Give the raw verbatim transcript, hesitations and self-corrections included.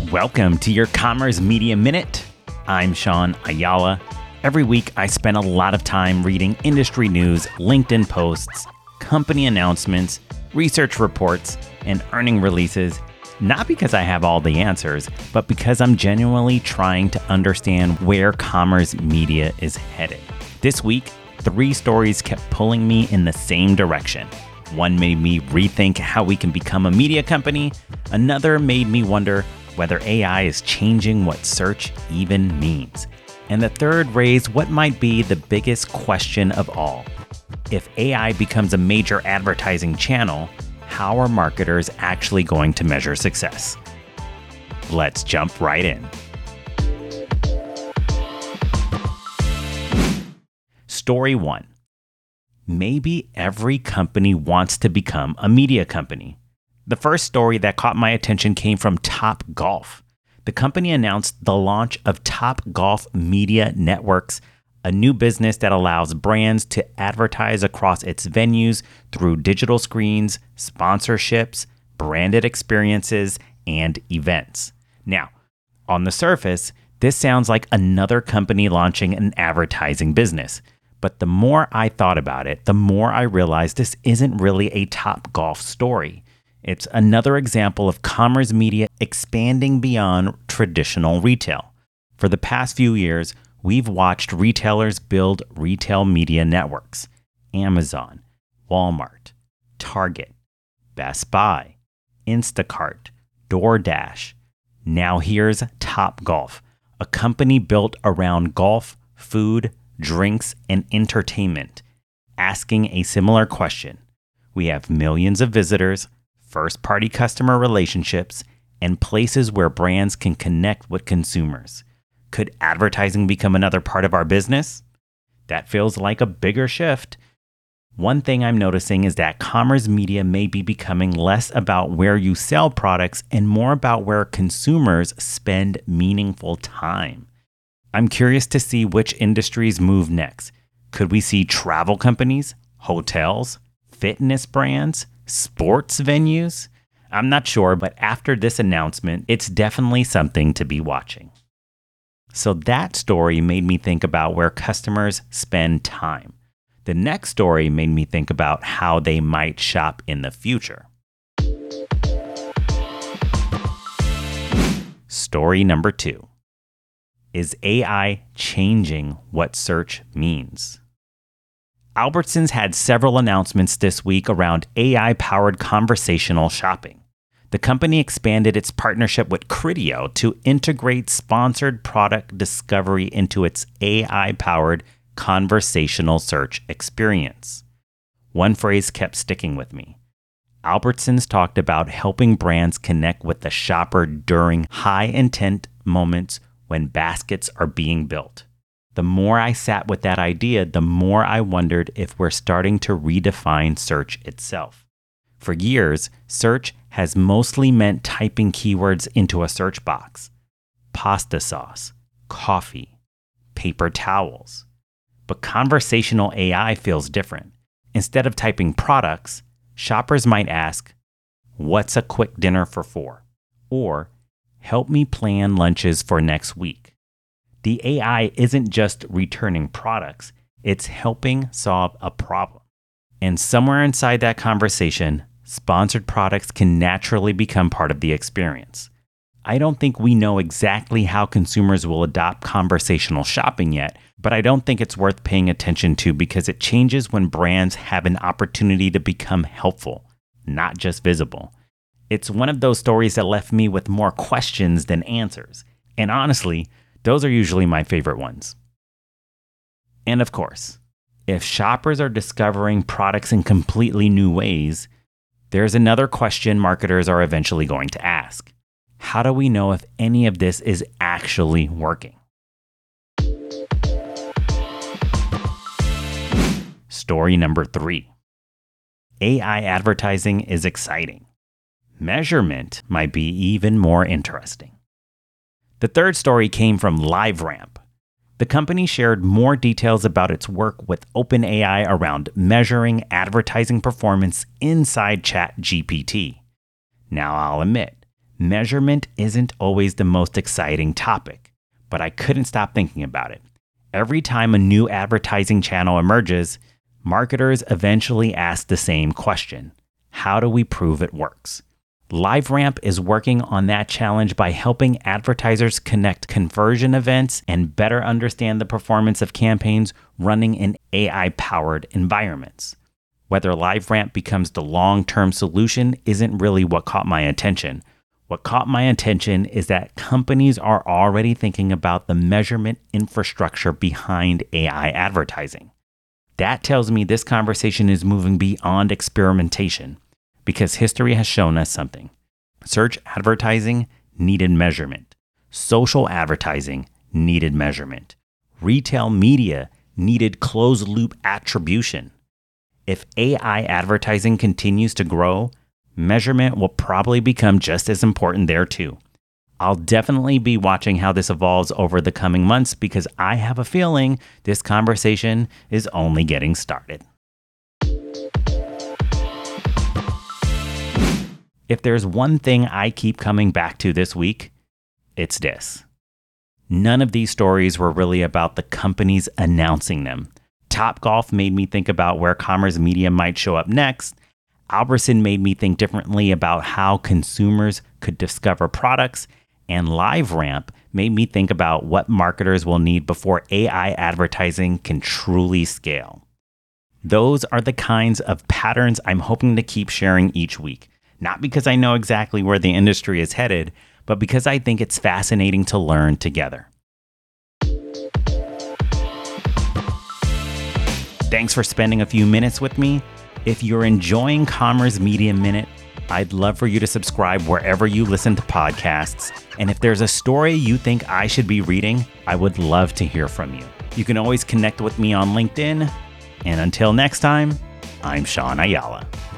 Welcome to your Commerce Media Minute. I'm Sean Ayala. Every week, I spend a lot of time reading industry news, LinkedIn posts, company announcements, research reports, and earning releases, not because I have all the answers, but because I'm genuinely trying to understand where commerce media is headed. This week, three stories kept pulling me in the same direction. One made me rethink how we can become a media company. Another made me wonder whether A I is changing what search even means. And the third raised what might be the biggest question of all. If A I becomes a major advertising channel, how are marketers actually going to measure success? Let's jump right in. Story one. Maybe every company wants to become a media company. The first story that caught my attention came from Topgolf. The company announced the launch of Topgolf Media Networks, a new business that allows brands to advertise across its venues through digital screens, sponsorships, branded experiences, and events. Now, on the surface, this sounds like another company launching an advertising business. But the more I thought about it, the more I realized this isn't really a Topgolf story. It's another example of commerce media expanding beyond traditional retail. For the past few years, we've watched retailers build retail media networks. Amazon, Walmart, Target, Best Buy, Instacart, DoorDash. Now here's Topgolf, a company built around golf, food, drinks, and entertainment, asking a similar question. We have millions of visitors, first-party customer relationships, and places where brands can connect with consumers. Could advertising become another part of our business? That feels like a bigger shift. One thing I'm noticing is that commerce media may be becoming less about where you sell products and more about where consumers spend meaningful time. I'm curious to see which industries move next. Could we see travel companies, hotels, fitness brands, sports venues? I'm not sure, but after this announcement, it's definitely something to be watching. So that story made me think about where customers spend time. The next story made me think about how they might shop in the future. Story number two. Is A I changing what search means? Albertsons had several announcements this week around A I-powered conversational shopping. The company expanded its partnership with Criteo to integrate sponsored product discovery into its A I-powered conversational search experience. One phrase kept sticking with me. Albertsons talked about helping brands connect with the shopper during high-intent moments when baskets are being built. The more I sat with that idea, the more I wondered if we're starting to redefine search itself. For years, search has mostly meant typing keywords into a search box. Pasta sauce, coffee, paper towels. But conversational A I feels different. Instead of typing products, shoppers might ask, "What's a quick dinner for four?" Or, "Help me plan lunches for next week." The A I isn't just returning products, it's helping solve a problem. And somewhere inside that conversation, sponsored products can naturally become part of the experience. I don't think we know exactly how consumers will adopt conversational shopping yet, but I don't think it's worth paying attention to because it changes when brands have an opportunity to become helpful, not just visible. It's one of those stories that left me with more questions than answers. And honestly, those are usually my favorite ones. And of course, if shoppers are discovering products in completely new ways, there's another question marketers are eventually going to ask. How do we know if any of this is actually working? Story number three. A I advertising is exciting. Measurement might be even more interesting. The third story came from LiveRamp. The company shared more details about its work with OpenAI around measuring advertising performance inside ChatGPT. Now, I'll admit, Measurement isn't always the most exciting topic, but I couldn't stop thinking about it. Every time a new advertising channel emerges, marketers eventually ask the same question: how do we prove it works? LiveRamp is working on that challenge by helping advertisers connect conversion events and better understand the performance of campaigns running in A I-powered environments. Whether LiveRamp becomes the long-term solution isn't really what caught my attention. What caught my attention is that companies are already thinking about the measurement infrastructure behind A I advertising. That tells me this conversation is moving beyond experimentation, because history has shown us something. Search advertising needed measurement. Social advertising needed measurement. Retail media needed closed-loop attribution. If A I advertising continues to grow, measurement will probably become just as important there too. I'll definitely be watching how this evolves over the coming months because I have a feeling this conversation is only getting started. If there's one thing I keep coming back to this week, it's this. None of these stories were really about the companies announcing them. Topgolf made me think about where commerce media might show up next. Albertson made me think differently about how consumers could discover products, and LiveRamp made me think about what marketers will need before A I advertising can truly scale. Those are the kinds of patterns I'm hoping to keep sharing each week, not because I know exactly where the industry is headed, but because I think it's fascinating to learn together. Thanks for spending a few minutes with me. If you're enjoying Commerce Media Minute, I'd love for you to subscribe wherever you listen to podcasts. And if there's a story you think I should be reading, I would love to hear from you. You can always connect with me on LinkedIn. And until next time, I'm Sean Ayala.